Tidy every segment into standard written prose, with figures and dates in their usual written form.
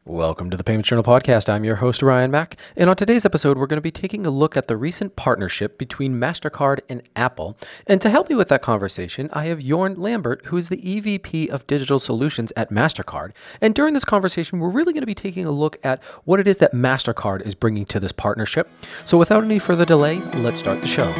Welcome to the Payments Journal Podcast. I'm your host, Ryan Mack. And on today's episode, we're going to be taking a look at the recent partnership between MasterCard and Apple. And to help me with that conversation, I have Jorn Lambert, who is the EVP of Digital Solutions at MasterCard. And during this conversation, we're really going to be taking a look at what it is that MasterCard is bringing to this partnership. So without any further delay, let's start the show.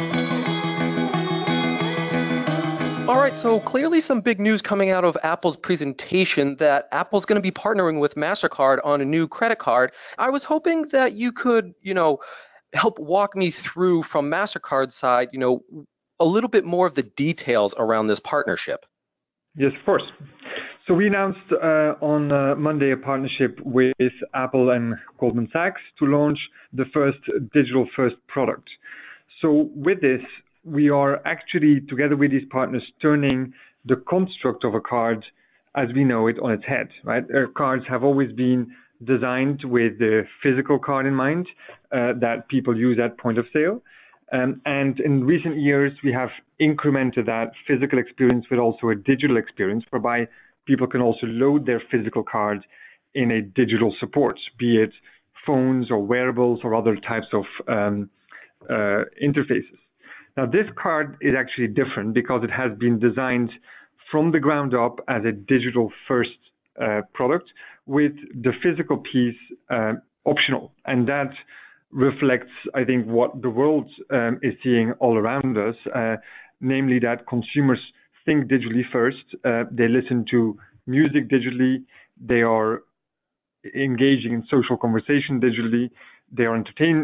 All right, so clearly some big news coming out of Apple's presentation that Apple's going to be partnering with MasterCard on a new credit card. I was hoping that you could, help walk me through from MasterCard's side, a little bit more of the details around this partnership. Yes, of course. So we announced on Monday a partnership with Apple and Goldman Sachs to launch the first digital-first product. So with this, we are actually, together with these partners, turning the construct of a card as we know it on its head, right? Cards have always been designed with the physical card in mind that people use at point of sale. And in recent years, we have incremented that physical experience with also a digital experience, whereby people can also load their physical cards in a digital support, be it phones or wearables or other types of interfaces. Now, this card is actually different because it has been designed from the ground up as a digital-first product with the physical piece optional. And that reflects, I think, what the world is seeing all around us, namely that consumers think digitally first. They listen to music digitally. They are engaging in social conversation digitally. They are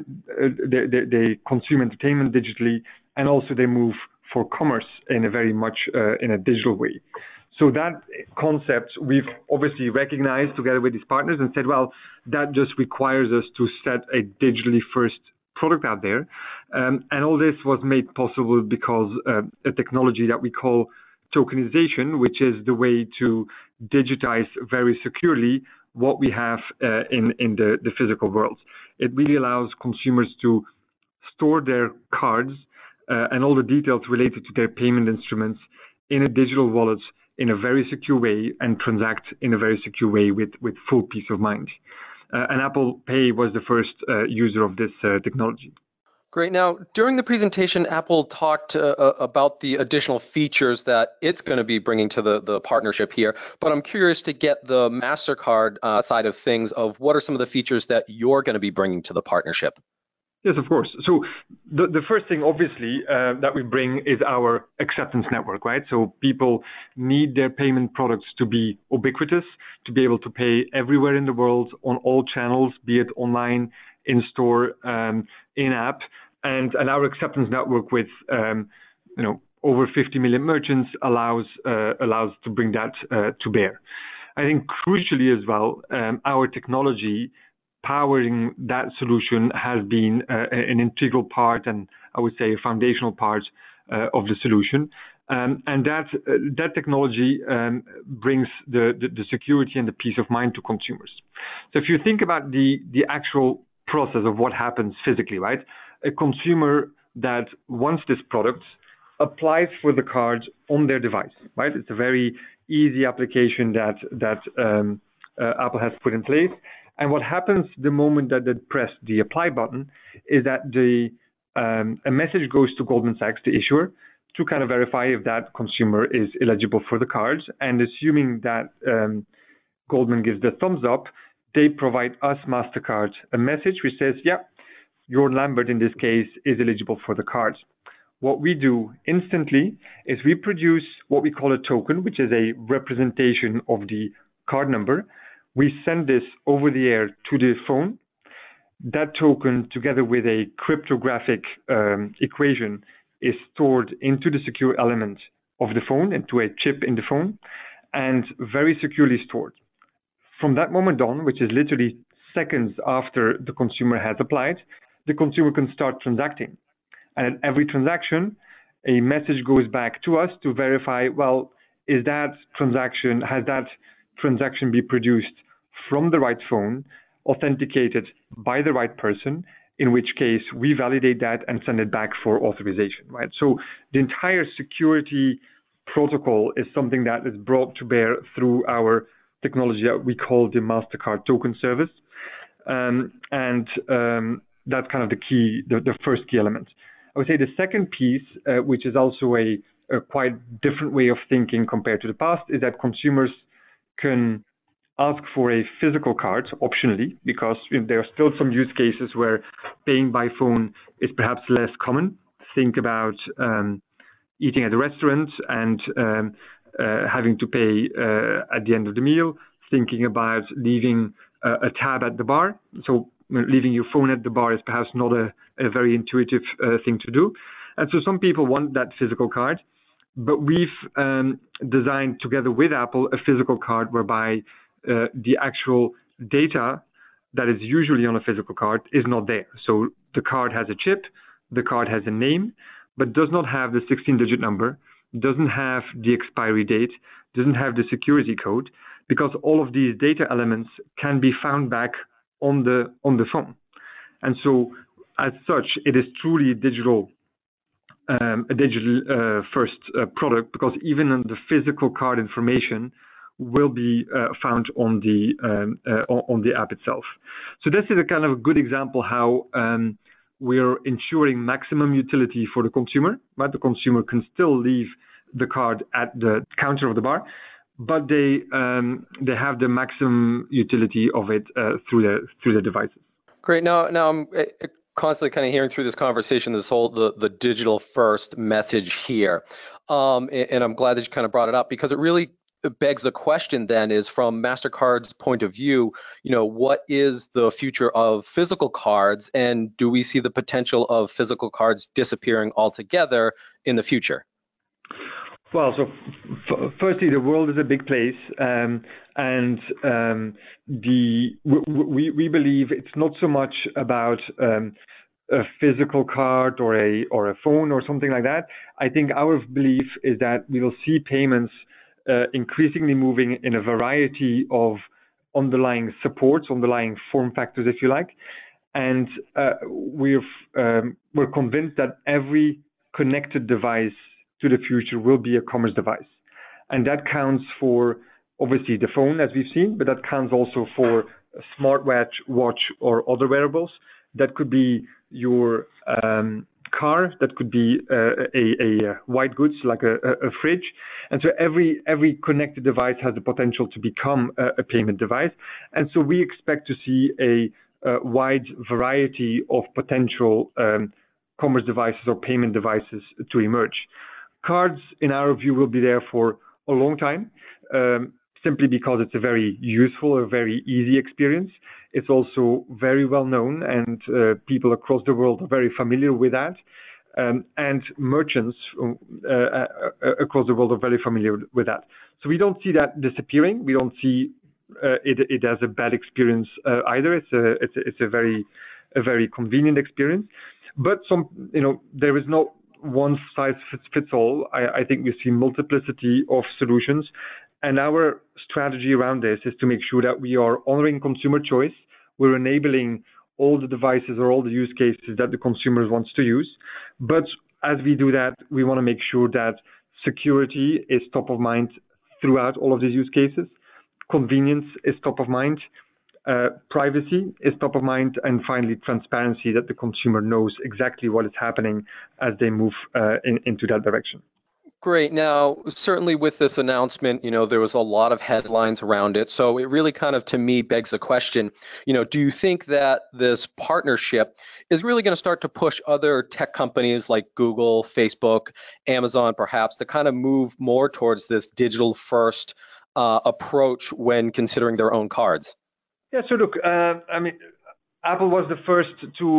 they consume entertainment digitally, and also they move for commerce in a very much in a digital way. So that concept we've obviously recognized together with these partners and said, well, that just requires us to set a digitally first product out there. And all this was made possible because a technology that we call tokenization, which is the way to digitize very securely what we have in the physical world. It really allows consumers to store their cards and all the details related to their payment instruments in a digital wallet in a very secure way and transact in a very secure way with full peace of mind. And Apple Pay was the first user of this technology. Great. Now, during the presentation, Apple talked about the additional features that it's going to be bringing to the partnership here. But I'm curious to get the MasterCard side of things of what are some of the features that you're going to be bringing to the partnership? Yes, of course. So the first thing, obviously, that we bring is our acceptance network, right? So people need their payment products to be ubiquitous, to be able to pay everywhere in the world on all channels, be it online, in-store, in-app. And our acceptance network with over 50 million merchants allows to bring that to bear. I think crucially as well, our technology powering that solution has been an integral part and I would say a foundational part of the solution. And that technology brings the security and the peace of mind to consumers. So if you think about the actual process of what happens physically, right? A consumer that wants this product applies for the card on their device, right? It's a very easy application that Apple has put in place. And what happens the moment that they press the apply button is that a message goes to Goldman Sachs, the issuer, to kind of verify if that consumer is eligible for the cards. And assuming that Goldman gives the thumbs up, they provide us, MasterCard, a message which says, yeah, Jorn Lambert, in this case, is eligible for the cards. What we do instantly is we produce what we call a token, which is a representation of the card number. We send this over the air to the phone. That token, together with a cryptographic equation, is stored into the secure element of the phone, into a chip in the phone, and very securely stored. From that moment on, which is literally seconds after the consumer has applied, the consumer can start transacting. And at every transaction, a message goes back to us to verify, well, has that transaction be produced from the right phone, authenticated by the right person, in which case we validate that and send it back for authorization, right? So the entire security protocol is something that is brought to bear through our technology that we call the Mastercard Token Service. That's kind of the first key element. I would say the second piece, which is also a quite different way of thinking compared to the past, is that consumers can ask for a physical card optionally, because there are still some use cases where paying by phone is perhaps less common. Think about eating at a restaurant and having to pay at the end of the meal, thinking about leaving a tab at the bar. So leaving your phone at the bar is perhaps not a very intuitive thing to do. And so some people want that physical card, but we've designed together with Apple a physical card whereby the actual data that is usually on a physical card is not there. So the card has a chip, the card has a name, but does not have the 16-digit number, doesn't have the expiry date, doesn't have the security code, because all of these data elements can be found back on the phone. And so as such, it is truly a digital first product, because even on the physical card information will be found on the app itself. So this is a kind of a good example how we're ensuring maximum utility for the consumer, right? The consumer can still leave the card at the counter of the bar, but they have the maximum utility of it through the devices. Great. Now I'm constantly kind of hearing through this conversation this whole the digital first message here, and I'm glad that you kind of brought it up, because it really begs the question then is, from MasterCard's point of view, what is the future of physical cards, and do we see the potential of physical cards disappearing altogether in the future? Well, so firstly, the world is a big place, and we believe it's not so much about a physical card or a phone or something like that. I think our belief is that we will see payments increasingly moving in a variety of underlying supports, underlying form factors, if you like, and we're convinced that every connected device to the future will be a commerce device. And that counts for, obviously, the phone, as we've seen, but that counts also for a smartwatch, watch, or other wearables. That could be your car, that could be a white goods, like a fridge. And so every connected device has the potential to become a payment device. And so we expect to see a wide variety of potential commerce devices or payment devices to emerge. Cards, in our view, will be there for a long time, simply because it's a very useful, a very easy experience. It's also very well known, and people across the world are very familiar with that. And merchants across the world are very familiar with that. So we don't see that disappearing. We don't see it as a bad experience either. It's a very convenient experience. But there is no one size fits all. I think we see multiplicity of solutions, and our strategy around this is to make sure that we are honoring consumer choice. We're enabling all the devices or all the use cases that the consumer wants to use. But as we do that, we want to make sure that security is top of mind throughout all of these use cases. Convenience is top of mind. Privacy is top of mind, and finally transparency, that the consumer knows exactly what is happening as they move into that direction. Great. Now, certainly with this announcement, there was a lot of headlines around it. So it really kind of, to me, begs the question, do you think that this partnership is really going to start to push other tech companies like Google, Facebook, Amazon, perhaps, to kind of move more towards this digital first approach when considering their own cards? Yeah, so look, Apple was the first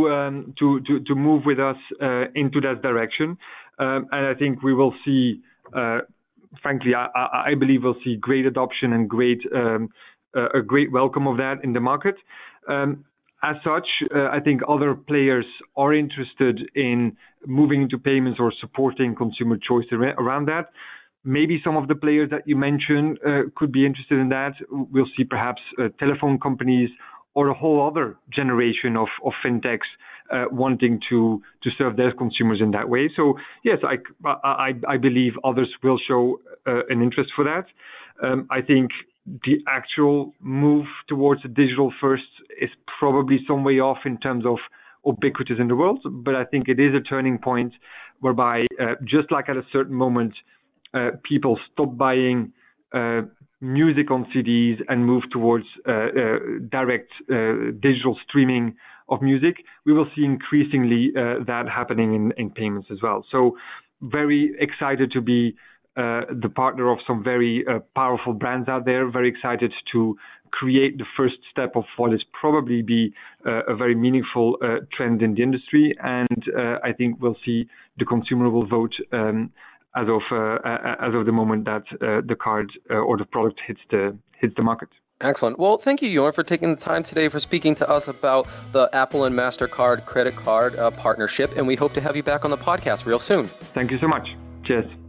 to move with us into that direction, and I think we will see. Frankly, I believe we'll see great adoption and a great welcome of that in the market. As such, I think other players are interested in moving into payments or supporting consumer choice around that. Maybe some of the players that you mentioned could be interested in that. We'll see perhaps telephone companies or a whole other generation of fintechs wanting to serve their consumers in that way. So yes, I believe others will show an interest for that. I think the actual move towards a digital first is probably some way off in terms of ubiquitous in the world, but I think it is a turning point whereby just like at a certain moment, people stop buying music on CDs and move towards direct digital streaming of music, we will see increasingly that happening in payments as well. So very excited to be the partner of some very powerful brands out there, very excited to create the first step of what is probably be a very meaningful trend in the industry. And I think we'll see the consumer will vote as of the moment that the card or the product hits the market. Excellent. Well, thank you, Jorn, for taking the time today for speaking to us about the Apple and MasterCard credit card partnership, and we hope to have you back on the podcast real soon. Thank you so much. Cheers.